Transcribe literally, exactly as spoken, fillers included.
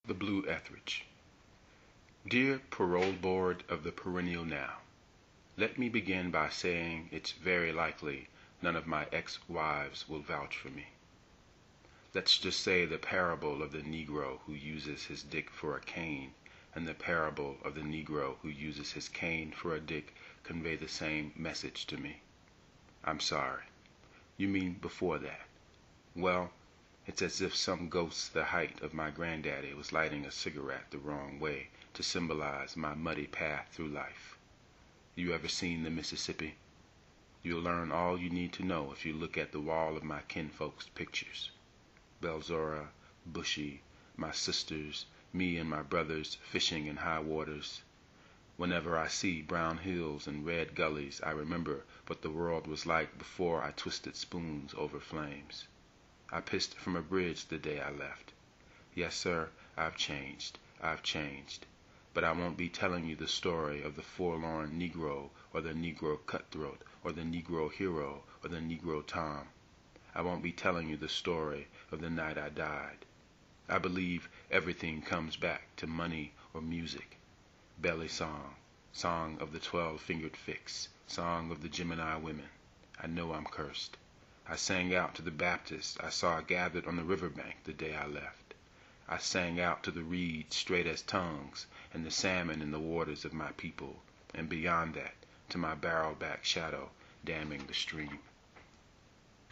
The Blue Etheridge. Dear Parole Board of the Perennial Now, let me begin by saying it's very likely none of my ex-wives will vouch for me. Let's just say the parable of the Negro who uses his dick for a cane and the parable of the Negro who uses his cane for a dick convey the same message to me. I'm sorry. You mean before that? Well, it's as if some ghost the height of my granddaddy was lighting a cigarette the wrong way to symbolize my muddy path through life. You ever seen the Mississippi? You'll learn all you need to know if you look at the wall of my kinfolk's pictures. Belzora, Bushy, my sisters, me and my brothers fishing in high waters. Whenever I see brown hills and red gullies, I remember what the world was like before I twisted spoons over flames. I pissed from a bridge the day I left. Yes, sir, I've changed, I've changed. But I won't be telling you the story of the forlorn Negro or the Negro cutthroat or the Negro hero or the Negro Tom. I won't be telling you the story of the night I died. I believe everything comes back to money or music. Belly song, song of the twelve-fingered fix, song of the Gemini women. I know I'm cursed. I sang out to the Baptists I saw gathered on the riverbank the day I left. I sang out to the reeds straight as tongues and the salmon in the waters of my people, and beyond that to my barrel-back shadow damming the stream.